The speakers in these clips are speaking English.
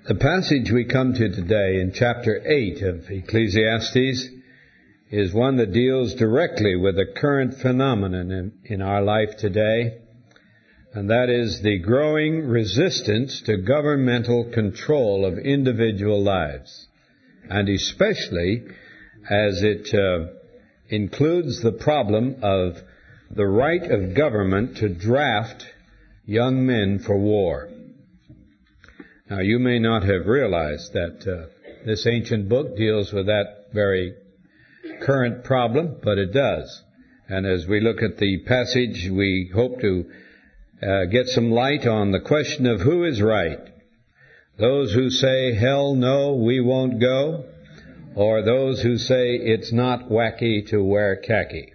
The passage we come to today in chapter 8 of Ecclesiastes is one that deals directly with a current phenomenon in our life today, and that is the growing resistance to governmental control of individual lives, and especially as it includes the problem of the right of government to draft young men for war. Now, you may not have realized that this ancient book deals with that very current problem, but it does. And as we look at the passage, we hope to get some light on the question of who is right. Those who say, hell no, we won't go, or those who say it's not wacky to wear khaki.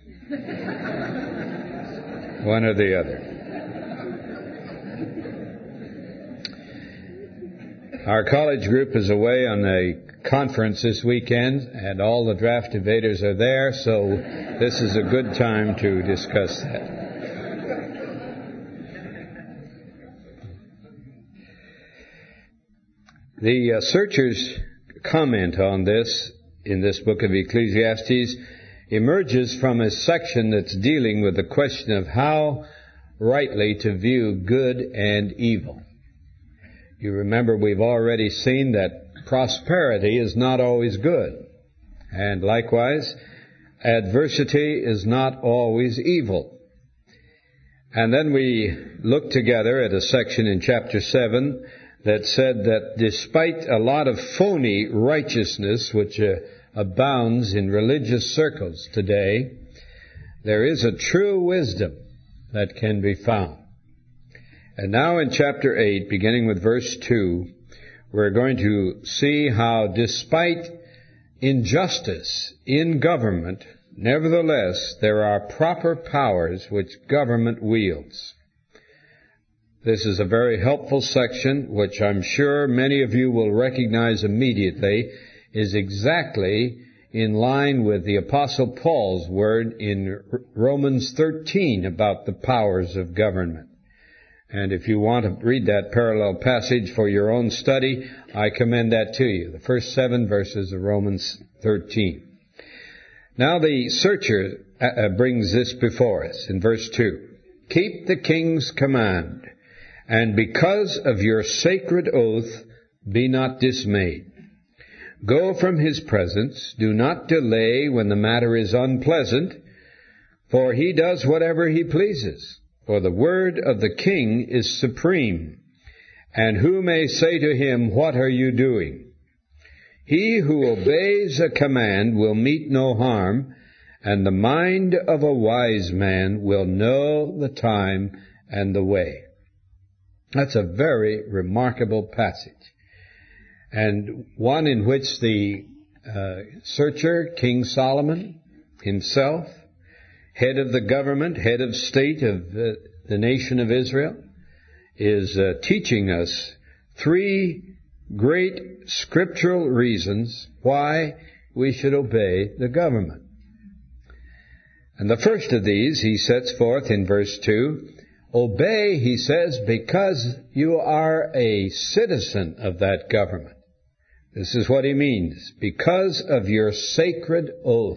One or the other. Our college group is away on a conference this weekend, and all the draft debaters are there, so this is a good time to discuss that. The searcher's comment on this in this book of Ecclesiastes emerges from a section that's dealing with the question of how rightly to view good and evil. You remember we've already seen that prosperity is not always good. And likewise, adversity is not always evil. And then we looked together at a section in chapter 7 that said that despite a lot of phony righteousness which abounds in religious circles today, there is a true wisdom that can be found. And now in chapter 8, beginning with verse 2, we're going to see how despite injustice in government, nevertheless, there are proper powers which government wields. This is a very helpful section, which I'm sure many of you will recognize immediately, is exactly in line with the Apostle Paul's word in Romans 13 about the powers of government. And if you want to read that parallel passage for your own study, I commend that to you, the first 7 verses of Romans 13. Now the searcher brings this before us in verse 2. Keep the king's command, and because of your sacred oath, be not dismayed. Go from his presence, do not delay when the matter is unpleasant, for he does whatever he pleases. For the word of the king is supreme, and who may say to him, what are you doing? He who obeys a command will meet no harm, and the mind of a wise man will know the time and the way. That's a very remarkable passage, and one in which the searcher, King Solomon himself, head of the government, head of state of the nation of Israel, is teaching us 3 great scriptural reasons why we should obey the government. And the first of these he sets forth in verse 2. Obey, he says, because you are a citizen of that government. This is what he means. Because of your sacred oath.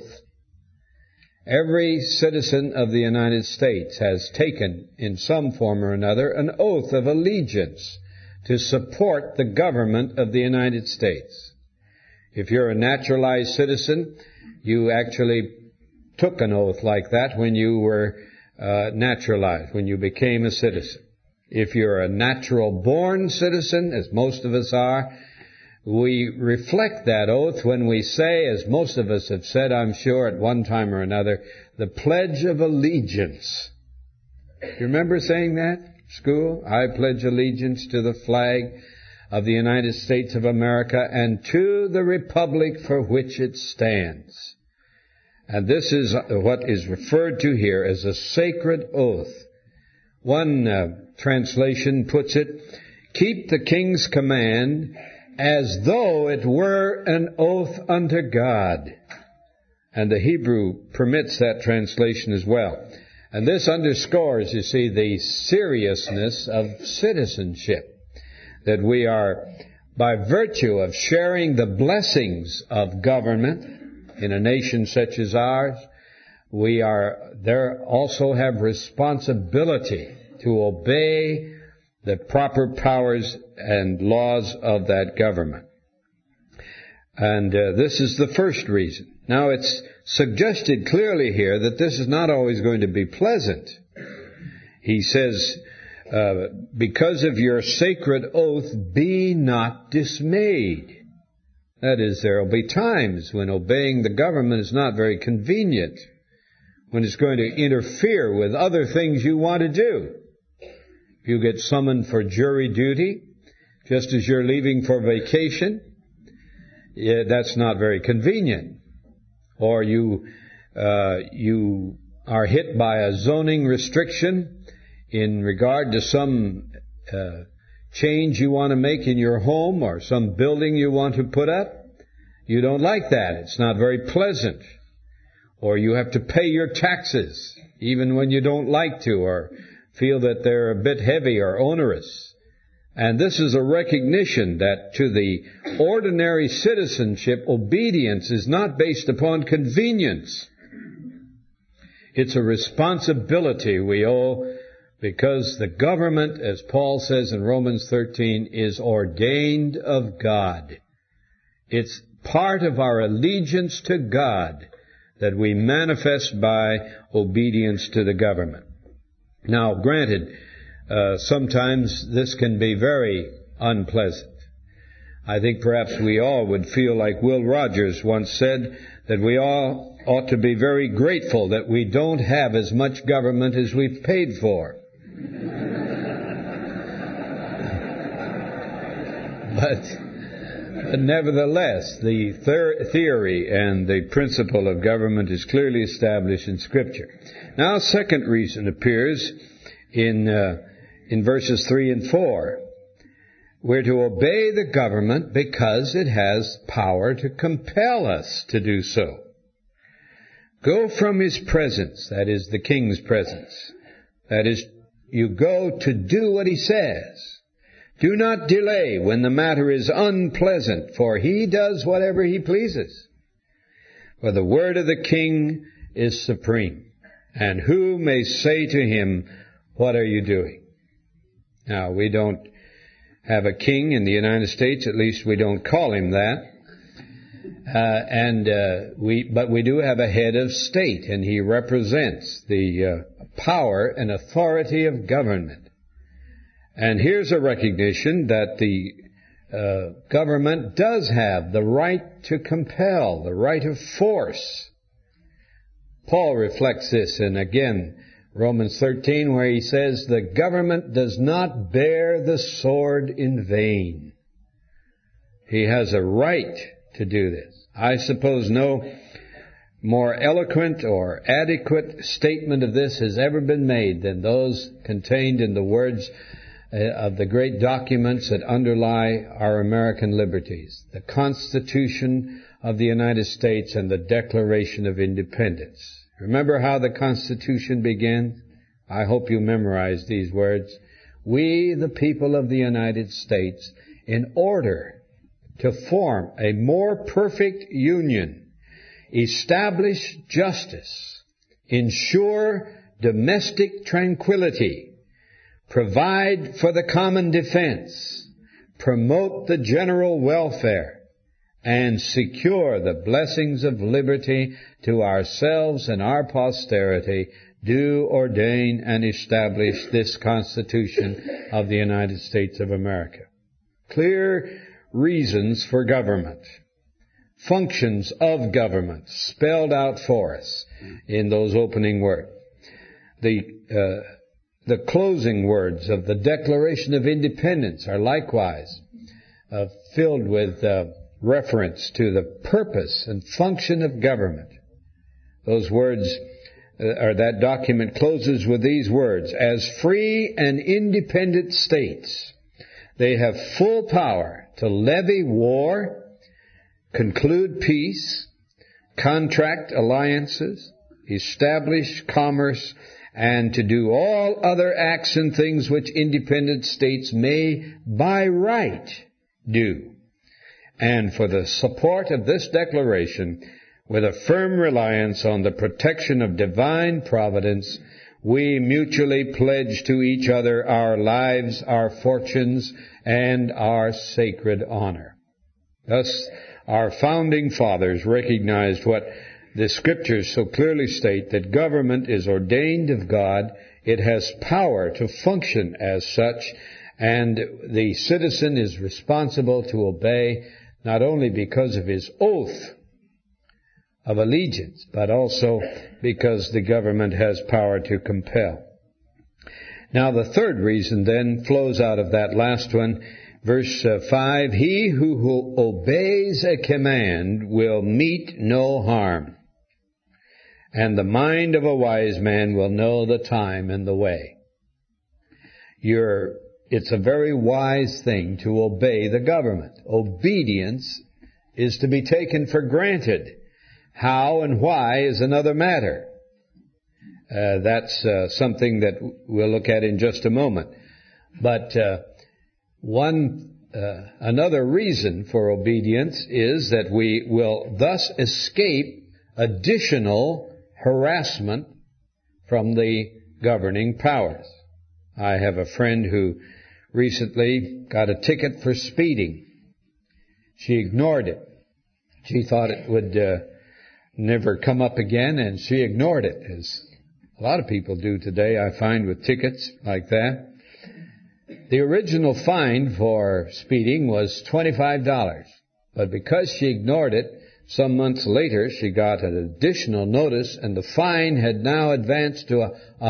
Every citizen of the United States has taken, in some form or another, an oath of allegiance to support the government of the United States. If you're a naturalized citizen, you actually took an oath like that when you were naturalized, when you became a citizen. If you're a natural-born citizen, as most of us are, we reflect that oath when we say, as most of us have said, I'm sure, at one time or another, the Pledge of Allegiance. Do you remember saying that at school? I pledge allegiance to the flag of the United States of America and to the republic for which it stands. And this is what is referred to here as a sacred oath. One translation puts it, keep the king's command as though it were an oath unto God. And the Hebrew permits that translation as well. And this underscores, you see, the seriousness of citizenship, that we are by virtue of sharing the blessings of government in a nation such as ours, we also have responsibility to obey the proper powers and laws of that government. And this is the first reason. Now, it's suggested clearly here that this is not always going to be pleasant. He says, because of your sacred oath, be not dismayed. That is, there will be times when obeying the government is not very convenient, when it's going to interfere with other things you want to do. If you get summoned for jury duty, just as you're leaving for vacation, that's not very convenient. Or you are hit by a zoning restriction in regard to some change you want to make in your home or some building you want to put up. You don't like that. It's not very pleasant. Or you have to pay your taxes even when you don't like to or feel that they're a bit heavy or onerous. And this is a recognition that to the ordinary citizenship, obedience is not based upon convenience. It's a responsibility we owe because the government, as Paul says in Romans 13, is ordained of God. It's part of our allegiance to God that we manifest by obedience to the government. Now, granted, sometimes this can be very unpleasant. I think perhaps we all would feel like Will Rogers once said, that we all ought to be very grateful that we don't have as much government as we've paid for. But nevertheless, the theory and the principle of government is clearly established in Scripture. Now, a second reason appears in verses 3 and 4. We're to obey the government because it has power to compel us to do so. Go from his presence, that is the king's presence. That is, you go to do what he says. Do not delay when the matter is unpleasant, for he does whatever he pleases. For the word of the king is supreme. And who may say to him, what are you doing? Now, we don't have a king in the United States, at least we don't call him that. But we do have a head of state, and he represents the power and authority of government. And here's a recognition that the government does have the right to compel, the right of force. Paul reflects this in, again, Romans 13, where he says, the government does not bear the sword in vain. He has a right to do this. I suppose no more eloquent or adequate statement of this has ever been made than those contained in the words of the great documents that underlie our American liberties, the Constitution of the United States and the Declaration of Independence. Remember how the Constitution begins? I hope you memorize these words. We, the people of the United States, in order to form a more perfect union, establish justice, ensure domestic tranquility, provide for the common defense, promote the general welfare, and secure the blessings of liberty to ourselves and our posterity, do ordain and establish this Constitution of the United States of America. Clear reasons for government, functions of government spelled out for us in those opening words. The closing words of the Declaration of Independence are likewise filled with reference to the purpose and function of government. Those words, or that document closes with these words, as free and independent states, they have full power to levy war, conclude peace, contract alliances, establish commerce, and to do all other acts and things which independent states may by right do. And for the support of this declaration, with a firm reliance on the protection of divine providence, we mutually pledge to each other our lives, our fortunes, and our sacred honor. Thus, our founding fathers recognized what the Scriptures so clearly state, that government is ordained of God, it has power to function as such, and the citizen is responsible to obey not only because of his oath of allegiance, but also because the government has power to compel. Now the third reason then flows out of that last one, verse 5, he who obeys a command will meet no harm, and the mind of a wise man will know the time and the way. It's a very wise thing to obey the government. Obedience is to be taken for granted. How and why is another matter. That's something that we'll look at in just a moment. But another reason for obedience is that we will thus escape additional harassment from the governing powers. I have a friend who recently got a ticket for speeding. She ignored it. She thought it would never come up again, and she ignored it, as a lot of people do today, I find, with tickets like that. The original fine for speeding was $25, but because she ignored it, some months later she got an additional notice, and the fine had now advanced to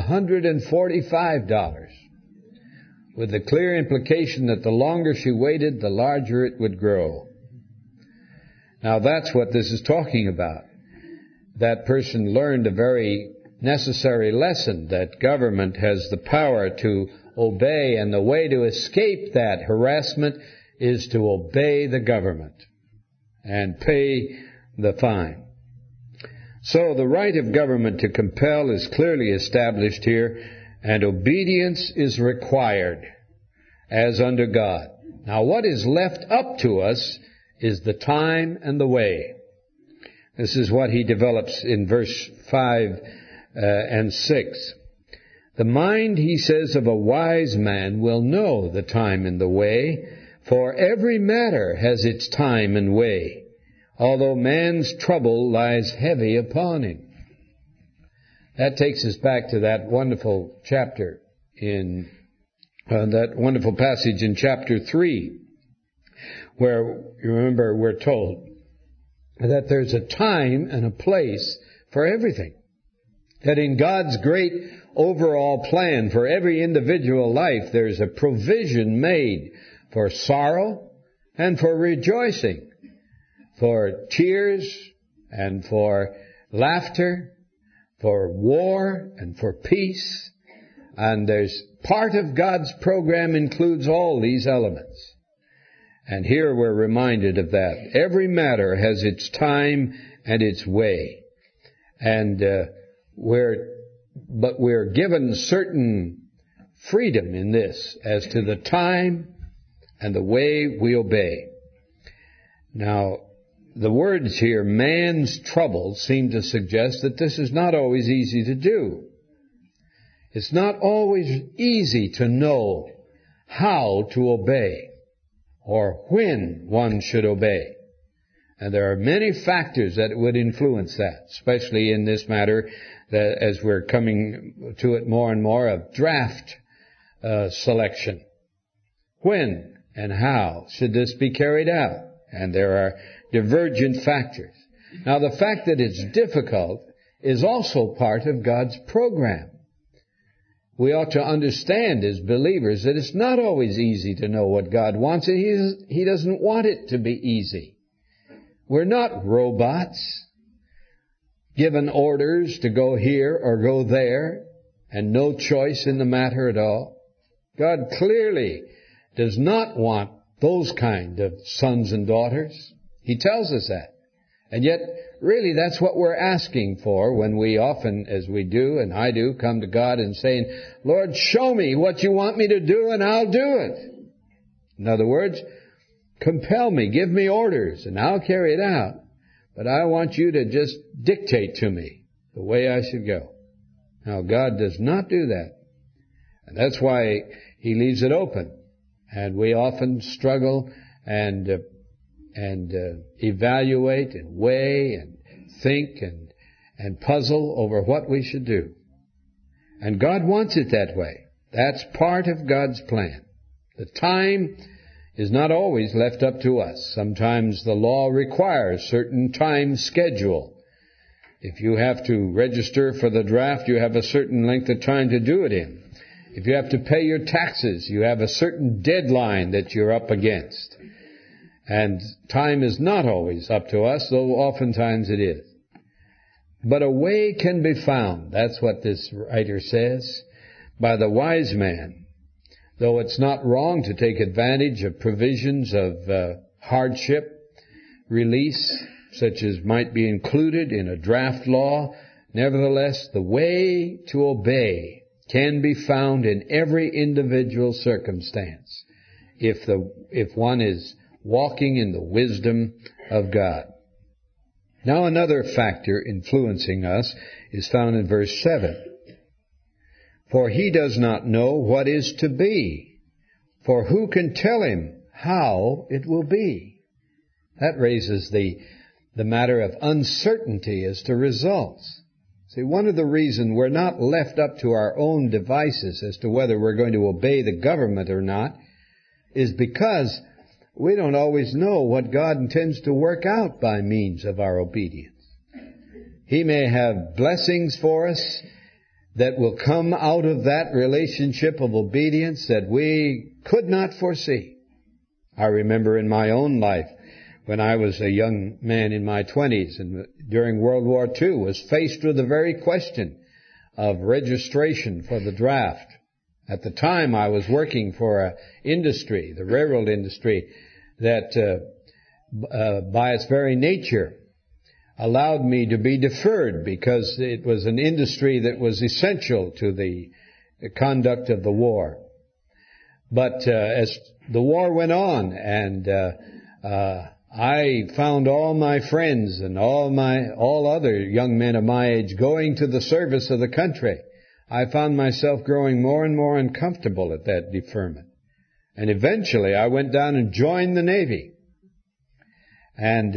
$145, with the clear implication that the longer she waited, the larger it would grow. Now that's what this is talking about. That person learned a very necessary lesson, that government has the power to obey, and the way to escape that harassment is to obey the government and pay the fine. So the right of government to compel is clearly established here, and obedience is required as under God. Now what is left up to us is the time and the way. This is what he develops in verse 5 and 6. The mind, he says, of a wise man will know the time and the way, for every matter has its time and way, although man's trouble lies heavy upon him. That takes us back to that wonderful chapter in that wonderful passage in chapter 3, where, you remember, we're told that there's a time and a place for everything. That in God's great overall plan for every individual life, there's a provision made for sorrow and for rejoicing, for tears and for laughter, for war and for peace. And there's part of God's program includes all these elements. And here we're reminded of that. Every matter has its time and its way. And we're given certain freedom in this as to the time and the way we obey. Now, the words here, man's troubles, seem to suggest that this is not always easy to do. It's not always easy to know how to obey, or when one should obey. And there are many factors that would influence that, especially in this matter, that as we're coming to it more and more, of draft selection. When and how should this be carried out? And there are divergent factors. Now, the fact that it's difficult is also part of God's program. We ought to understand as believers that it's not always easy to know what God wants. He doesn't want it to be easy. We're not robots given orders to go here or go there and no choice in the matter at all. God clearly does not want those kind of sons and daughters. He tells us that. And yet, really, that's what we're asking for when we often, as we do, and I do, come to God and saying, Lord, show me what you want me to do and I'll do it. In other words, compel me, give me orders, and I'll carry it out. But I want you to just dictate to me the way I should go. Now, God does not do that. And that's why He leaves it open. And we often struggle and evaluate and weigh and think and puzzle over what we should do. And God wants it that way. That's part of God's plan. The time is not always left up to us. Sometimes the law requires certain time schedule. If you have to register for the draft, you have a certain length of time to do it in. If you have to pay your taxes, you have a certain deadline that you're up against. And time is not always up to us, though oftentimes it is. But a way can be found, that's what this writer says, by the wise man. Though it's not wrong to take advantage of provisions of hardship, release, such as might be included in a draft law, nevertheless, the way to obey can be found in every individual circumstance if one is walking in the wisdom of God. Now another factor influencing us is found in verse 7. For he does not know what is to be, for who can tell him how it will be? That raises the matter of uncertainty as to results. See, one of the reasons we're not left up to our own devices as to whether we're going to obey the government or not is because we don't always know what God intends to work out by means of our obedience. He may have blessings for us that will come out of that relationship of obedience that we could not foresee. I remember in my own life, when I was a young man in my 20s and during World War II, was faced with the very question of registration for the draft. At the time, I was working for an industry, the railroad industry, that by its very nature allowed me to be deferred because it was an industry that was essential to the conduct of the war. But as the war went on and I found all my friends and all other young men of my age going to the service of the country, I found myself growing more and more uncomfortable at that deferment. And eventually I went down and joined the Navy. And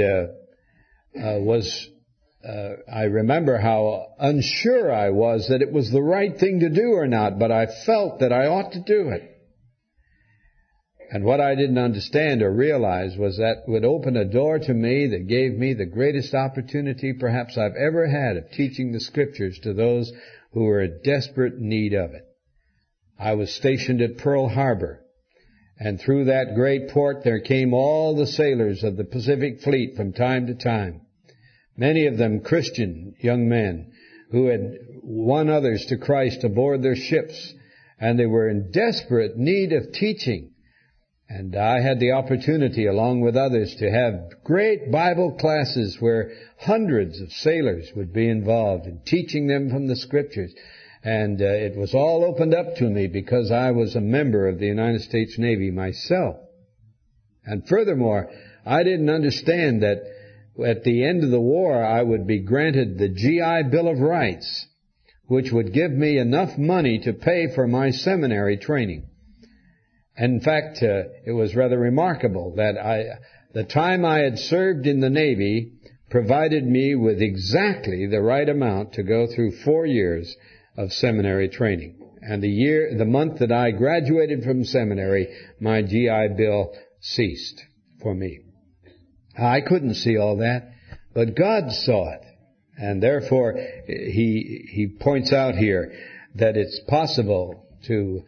I remember how unsure I was that it was the right thing to do or not, but I felt that I ought to do it. And what I didn't understand or realize was that would open a door to me that gave me the greatest opportunity perhaps I've ever had of teaching the Scriptures to those who were in desperate need of it. I was stationed at Pearl Harbor, and through that great port there came all the sailors of the Pacific Fleet from time to time, many of them Christian young men who had won others to Christ aboard their ships, and they were in desperate need of teaching. And I had the opportunity, along with others, to have great Bible classes where hundreds of sailors would be involved in teaching them from the Scriptures. And it was all opened up to me because I was a member of the United States Navy myself. And furthermore, I didn't understand that at the end of the war I would be granted the GI Bill of Rights, which would give me enough money to pay for my seminary training. In fact, it was rather remarkable that the time I had served in the Navy provided me with exactly the right amount to go through 4 years of seminary training. And the month that I graduated from seminary, my GI Bill ceased for me. I couldn't see all that, but God saw it. And therefore, he points out here that it's possible to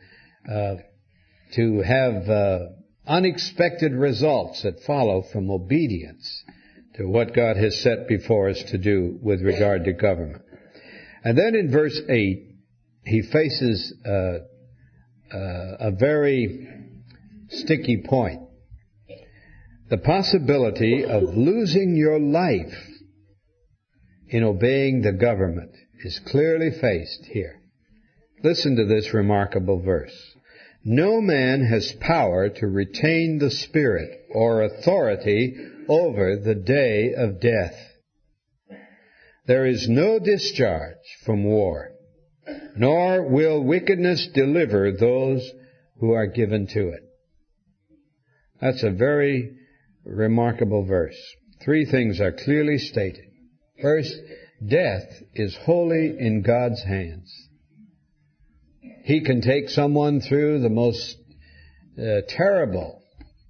have unexpected results that follow from obedience to what God has set before us to do with regard to government. And then in verse 8, he faces a very sticky point. The possibility of losing your life in obeying the government is clearly faced here. Listen to this remarkable verse. no man has power to retain the Spirit or authority over the day of death. There is no discharge from war, nor will wickedness deliver those who are given to it. That's a very remarkable verse. Three things are clearly stated. First, death is wholly in God's hands. He can take someone through the most terrible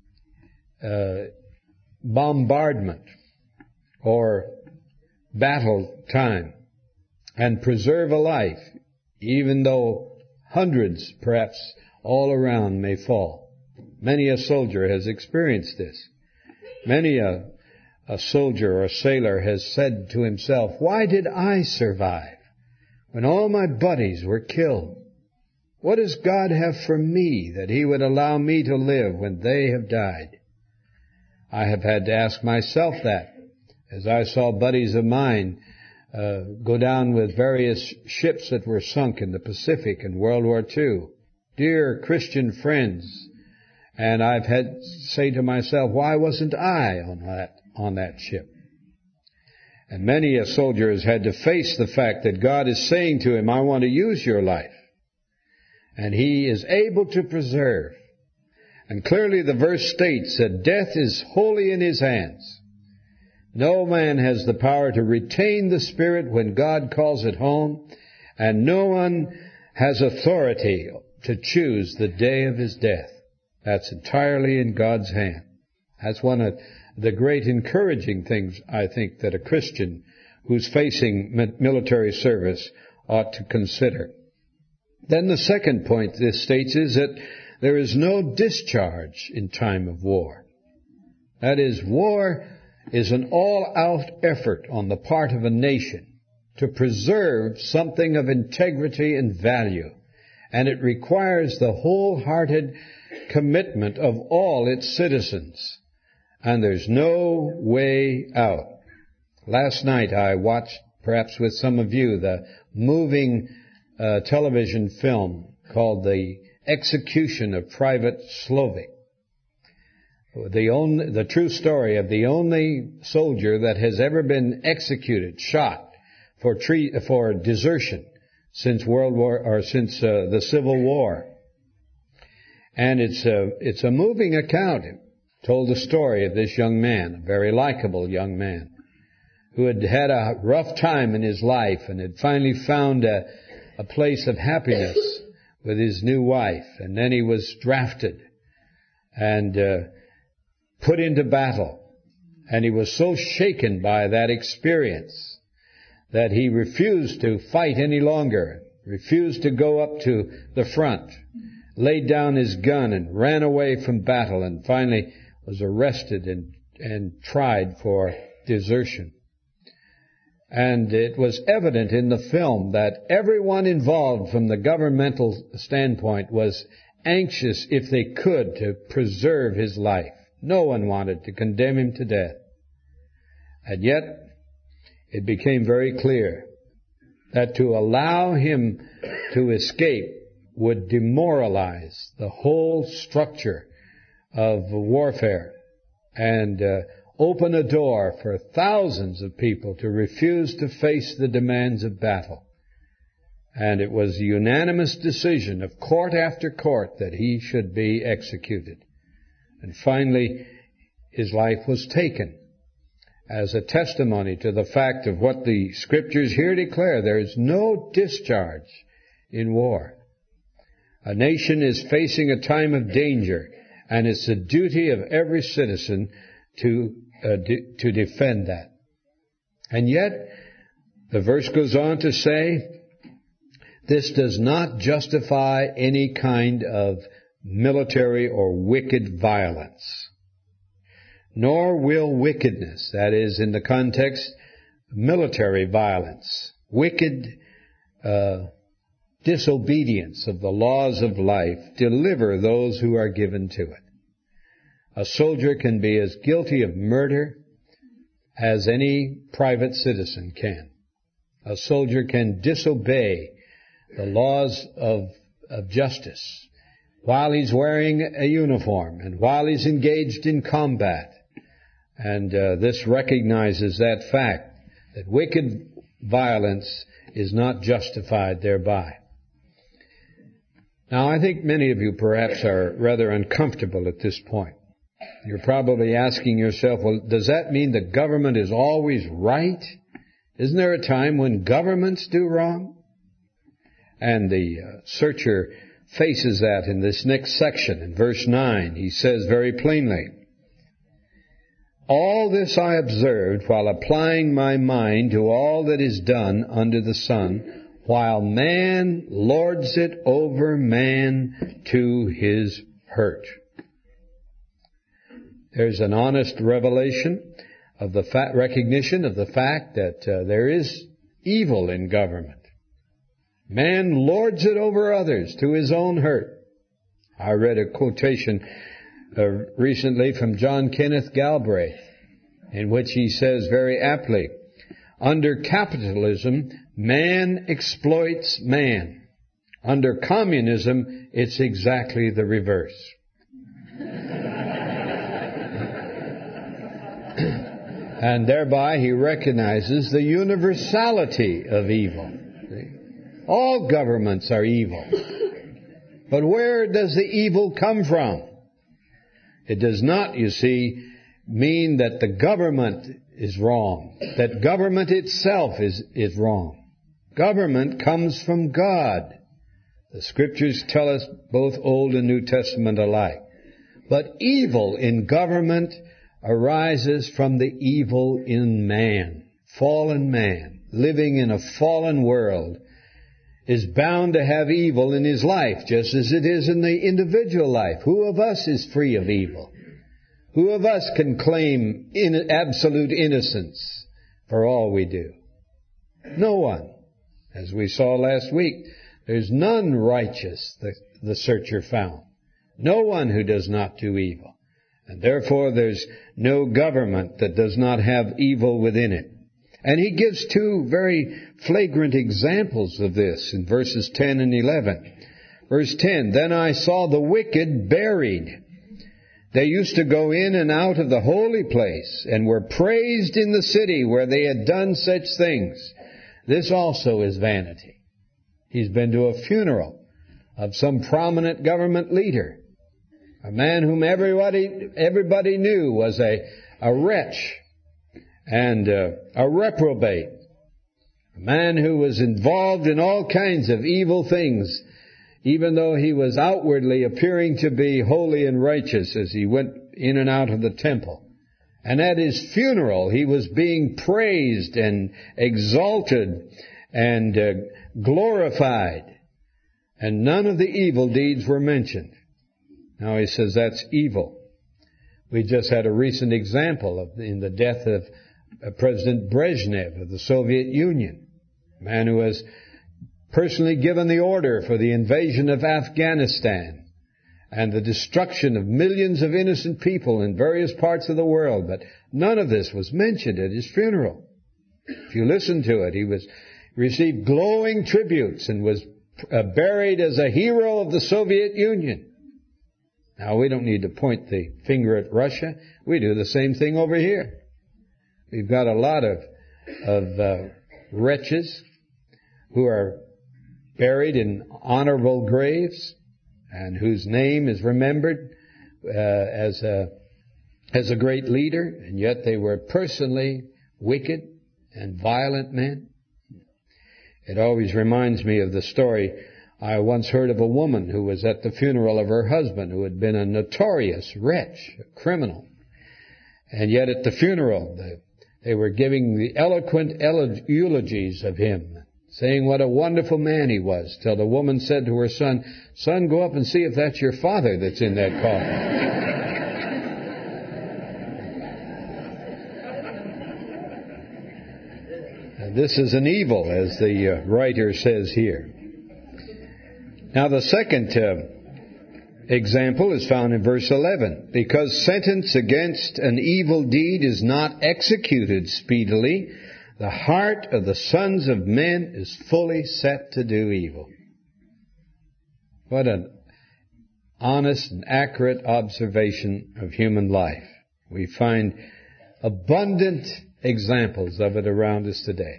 bombardment or battle time and preserve a life, even though hundreds, perhaps, all around may fall. Many a soldier has experienced this. Many a soldier or sailor has said to himself, "Why did I survive when all my buddies were killed? What does God have for me that He would allow me to live when they have died?" I have had to ask myself that as I saw buddies of mine go down with various ships that were sunk in the Pacific in World War II. Dear Christian friends. And I've had to say to myself, why wasn't I on that ship? And many a soldier has had to face the fact that God is saying to him, "I want to use your life." And He is able to preserve. And clearly the verse states that death is wholly in His hands. No man has the power to retain the Spirit when God calls it home, and no one has authority to choose the day of his death. That's entirely in God's hand. That's one of the great encouraging things, I think, that a Christian who's facing military service ought to consider. Then the second point this states is that there is no discharge in time of war. That is, war is an all-out effort on the part of a nation to preserve something of integrity and value, and it requires the wholehearted commitment of all its citizens, and there's no way out. Last night I watched, perhaps with some of you, the moving television film called The Execution of Private Slovik. The true story of the only soldier that has ever been executed, shot for desertion since the Civil War. And it's a moving account. It told the story of this young man, a very likable young man, who had had a rough time in his life and had finally found a place of happiness with his new wife. And then he was drafted and put into battle. And he was so shaken by that experience that he refused to fight any longer, refused to go up to the front, laid down his gun and ran away from battle, and finally was arrested and tried for desertion. And it was evident in the film that everyone involved from the governmental standpoint was anxious, if they could, to preserve his life. No one wanted to condemn him to death. And yet, it became very clear that to allow him to escape would demoralize the whole structure of warfare and open a door for thousands of people to refuse to face the demands of battle. And it was a unanimous decision of court after court that he should be executed. And finally, his life was taken as a testimony to the fact of what the Scriptures here declare. There is no discharge in war. A nation is facing a time of danger, and it's the duty of every citizen to defend that. And yet, the verse goes on to say, this does not justify any kind of military or wicked violence, nor will wickedness, that is, in the context, military violence, wicked disobedience of the laws of life, deliver those who are given to it. A soldier can be as guilty of murder as any private citizen can. A soldier can disobey the laws of justice while he's wearing a uniform and while he's engaged in combat. And this recognizes that fact, that wicked violence is not justified thereby. Now, I think many of you perhaps are rather uncomfortable at this point. You're probably asking yourself, well, does that mean the government is always right? Isn't there a time when governments do wrong? And the searcher faces that in this next section. In verse 9, he says very plainly, all this I observed while applying my mind to all that is done under the sun, while man lords it over man to his hurt. There's an honest revelation of the recognition of the fact that there is evil in government. Man lords it over others to his own hurt. I read a quotation recently from John Kenneth Galbraith, in which he says very aptly, under capitalism, man exploits man. Under communism, it's exactly the reverse. And thereby he recognizes the universality of evil. All governments are evil. But where does the evil come from? It does not, you see, mean that the government is wrong, that government itself is wrong. Government comes from God. The Scriptures tell us both Old and New Testament alike. But evil in government arises from the evil in man. Fallen man, living in a fallen world, is bound to have evil in his life, just as it is in the individual life. Who of us is free of evil? Who of us can claim absolute innocence for all we do? No one. As we saw last week, there's none righteous, the searcher found. No one who does not do evil. And therefore there's no government that does not have evil within it. And he gives two very flagrant examples of this in verses 10 and 11. Verse 10, then I saw the wicked buried. They used to go in and out of the holy place and were praised in the city where they had done such things. This also is vanity. He's been to a funeral of some prominent government leader, a man whom everybody knew was a wretch and a reprobate, a man who was involved in all kinds of evil things, even though he was outwardly appearing to be holy and righteous as he went in and out of the temple. And at his funeral, he was being praised and exalted and glorified. And none of the evil deeds were mentioned. Now he says that's evil. We just had a recent example in the death of President Brezhnev of the Soviet Union, a man who was personally given the order for the invasion of Afghanistan and the destruction of millions of innocent people in various parts of the world. But none of this was mentioned at his funeral. If you listen to it, he received glowing tributes and was buried as a hero of the Soviet Union. Now, we don't need to point the finger at Russia. We do the same thing over here. We've got a lot of wretches who are buried in honorable graves and whose name is remembered as a great leader, and yet they were personally wicked and violent men. It always reminds me of the story I once heard of a woman who was at the funeral of her husband who had been a notorious wretch, a criminal. And yet at the funeral, they were giving the eloquent eulogies of him, saying what a wonderful man he was, till the woman said to her son, "Son, go up and see if that's your father that's in that coffin." And this is an evil, as the writer says here. Now the second example is found in verse 11. Because sentence against an evil deed is not executed speedily, the heart of the sons of men is fully set to do evil. What an honest and accurate observation of human life. We find abundant examples of it around us today.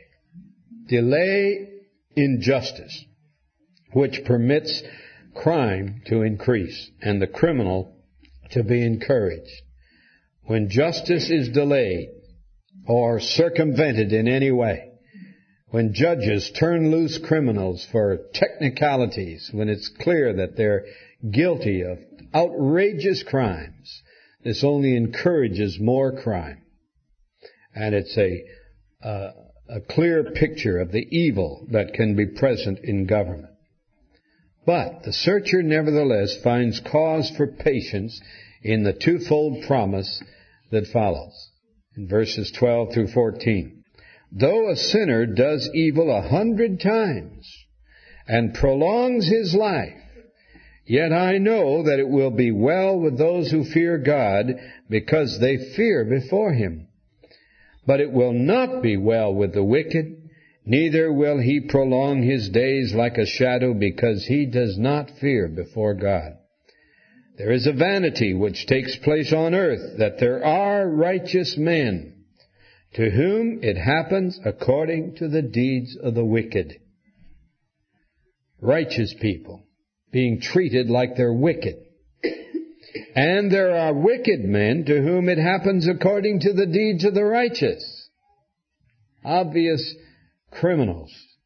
Delay in justice, which permits crime to increase and the criminal to be encouraged. When justice is delayed or circumvented in any way, when judges turn loose criminals for technicalities, when it's clear that they're guilty of outrageous crimes, this only encourages more crime. And it's a clear picture of the evil that can be present in government. But the searcher nevertheless finds cause for patience in the twofold promise that follows in verses 12 through 14. Though a sinner does evil 100 times and prolongs his life, yet I know that it will be well with those who fear God, because they fear before him. But it will not be well with the wicked, neither will he prolong his days like a shadow, because he does not fear before God. There is a vanity which takes place on earth, that there are righteous men, to whom it happens according to the deeds of the wicked. Righteous people being treated like they're wicked. And there are wicked men to whom it happens according to the deeds of the righteous. Obvious criminals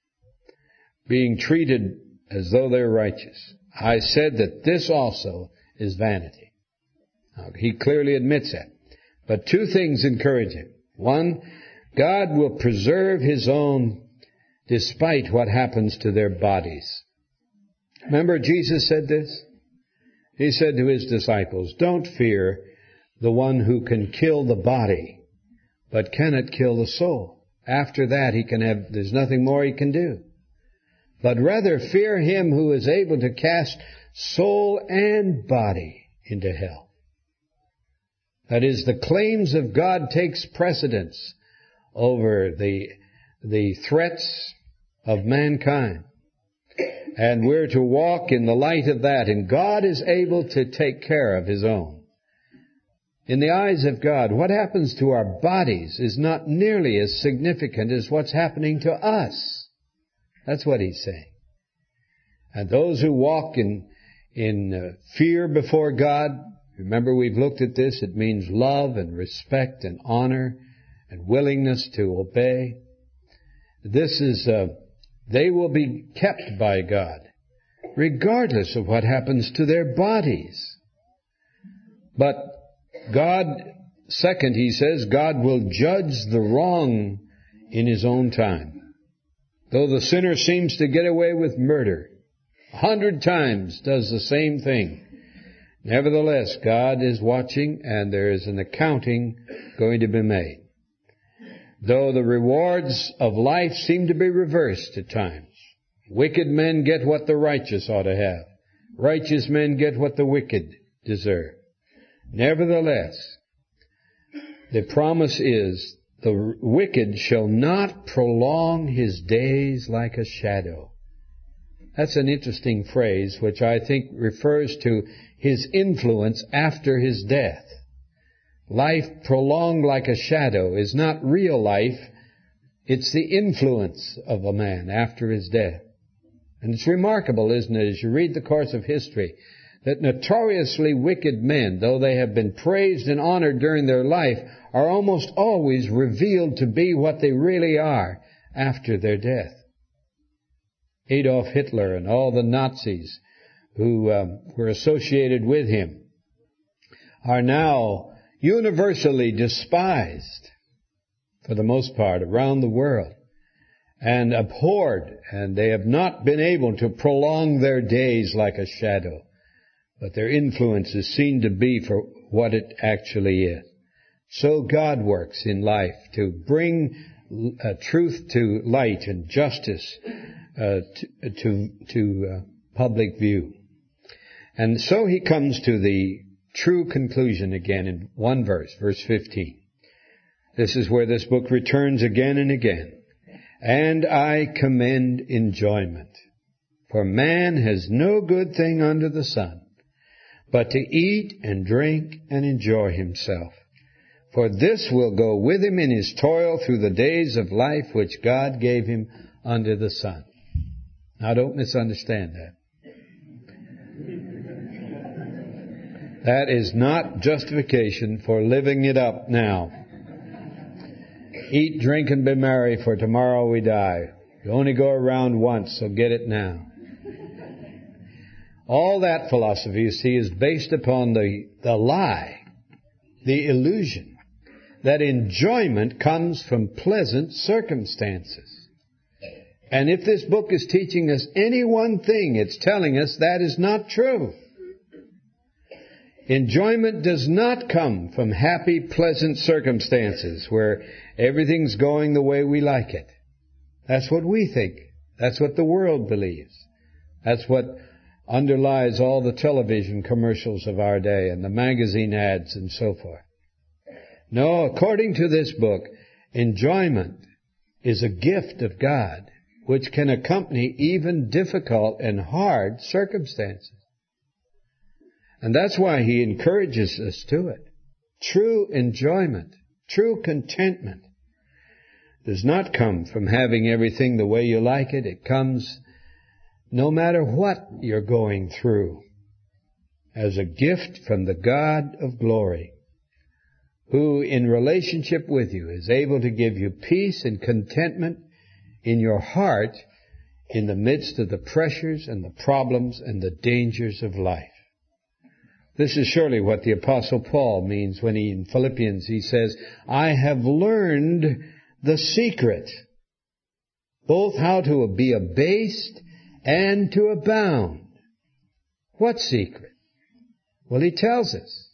being treated as though they're righteous. I said that this also is vanity. Now, he clearly admits that. But two things encourage him. One, God will preserve his own despite what happens to their bodies. Remember Jesus said this? He said to his disciples, don't fear the one who can kill the body, but cannot kill the soul. After that, there's nothing more he can do. But rather fear him who is able to cast soul and body into hell. That is, the claims of God takes precedence over the threats of mankind. And we're to walk in the light of that, and God is able to take care of his own. In the eyes of God, what happens to our bodies is not nearly as significant as what's happening to us. That's what he's saying. And those who walk in fear before God, remember we've looked at this, it means love and respect and honor and willingness to obey. This is they will be kept by God, regardless of what happens to their bodies. But God, second, he says, God will judge the wrong in his own time. Though the sinner seems to get away with murder, 100 times does the same thing, nevertheless, God is watching, and there is an accounting going to be made. Though the rewards of life seem to be reversed at times. Wicked men get what the righteous ought to have. Righteous men get what the wicked deserve. Nevertheless, the promise is, the wicked shall not prolong his days like a shadow. That's an interesting phrase, which I think refers to his influence after his death. Life prolonged like a shadow is not real life. It's the influence of a man after his death. And it's remarkable, isn't it, as you read the course of history, that notoriously wicked men, though they have been praised and honored during their life, are almost always revealed to be what they really are after their death. Adolf Hitler and all the Nazis who were associated with him are now universally despised, for the most part, around the world, and abhorred, and they have not been able to prolong their days like a shadow, but their influence is seen to be for what it actually is. So God works in life to bring truth to light and justice to public view. And so he comes to the true conclusion again in one verse, verse 15. This is where this book returns again and again. And I commend enjoyment, for man has no good thing under the sun, but to eat and drink and enjoy himself. For this will go with him in his toil through the days of life which God gave him under the sun. Now don't misunderstand that. That is not justification for living it up now. Eat, drink, and be merry, for tomorrow we die. You only go around once, so get it now. All that philosophy, you see, is based upon the lie, the illusion, that enjoyment comes from pleasant circumstances. And if this book is teaching us any one thing, it's telling us that is not true. Enjoyment does not come from happy, pleasant circumstances where everything's going the way we like it. That's what we think. That's what the world believes. That's what underlies all the television commercials of our day and the magazine ads and so forth. No, according to this book, enjoyment is a gift of God which can accompany even difficult and hard circumstances. And that's why he encourages us to it. True enjoyment, true contentment does not come from having everything the way you like it. It comes no matter what you're going through as a gift from the God of glory, who in relationship with you is able to give you peace and contentment in your heart in the midst of the pressures and the problems and the dangers of life. This is surely what the Apostle Paul means when in Philippians he says, I have learned the secret, both how to be abased and to abound. What secret? Well, he tells us,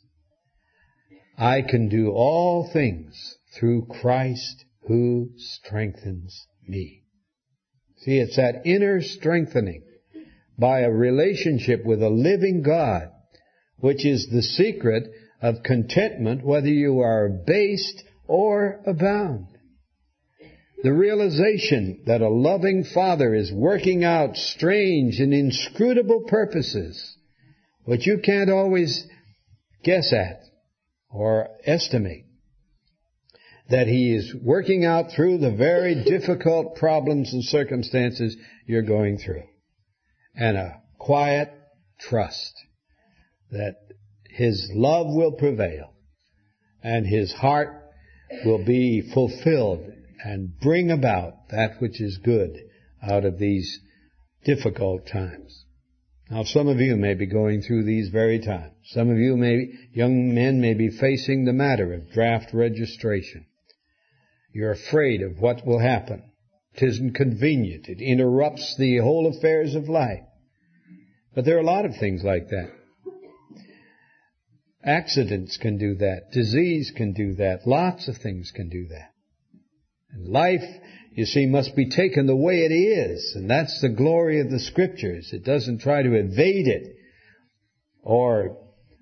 I can do all things through Christ who strengthens me. See, it's that inner strengthening by a relationship with a living God, which is the secret of contentment, whether you are abased or abound. The realization that a loving Father is working out strange and inscrutable purposes, which you can't always guess at or estimate, that He is working out through the very difficult problems and circumstances you're going through. And a quiet trust that His love will prevail and His heart will be fulfilled and bring about that which is good out of these difficult times. Now, some of you may be going through these very times. Some of you young men may be facing the matter of draft registration. You're afraid of what will happen. It isn't convenient. It interrupts the whole affairs of life. But there are a lot of things like that. Accidents can do that. Disease can do that. Lots of things can do that. And life, you see, must be taken the way it is. And that's the glory of the Scriptures. It doesn't try to evade it or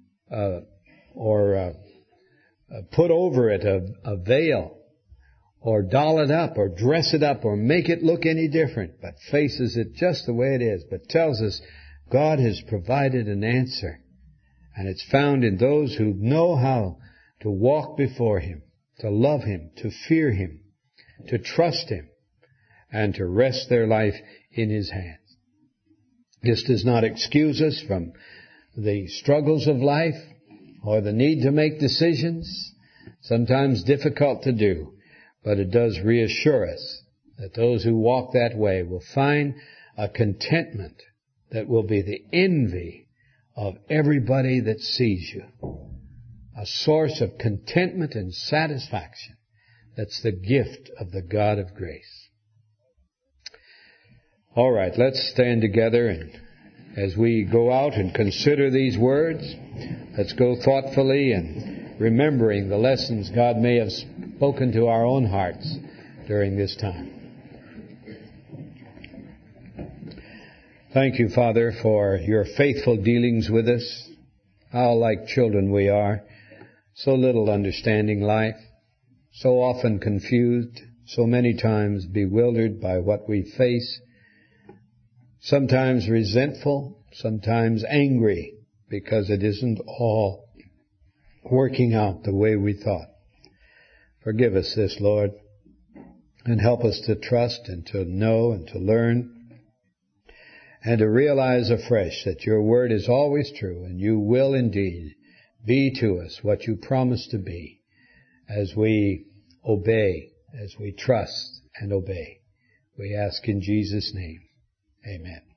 put over it a veil or doll it up or dress it up or make it look any different, but faces it just the way it is, but tells us God has provided an answer. And it's found in those who know how to walk before Him, to love Him, to fear Him, to trust Him, and to rest their life in His hands. This does not excuse us from the struggles of life or the need to make decisions, sometimes difficult to do, but it does reassure us that those who walk that way will find a contentment that will be the envy of everybody that sees you. A source of contentment and satisfaction that's the gift of the God of grace. All right, let's stand together, and as we go out and consider these words, let's go thoughtfully and remembering the lessons God may have spoken to our own hearts during this time. Thank you, Father, for your faithful dealings with us. How like children we are, so little understanding life, so often confused, so many times bewildered by what we face, sometimes resentful, sometimes angry because it isn't all working out the way we thought. Forgive us this, Lord, and help us to trust and to know and to learn and to realize afresh that your word is always true and you will indeed be to us what you promise to be as we obey, as we trust and obey. We ask in Jesus' name. Amen.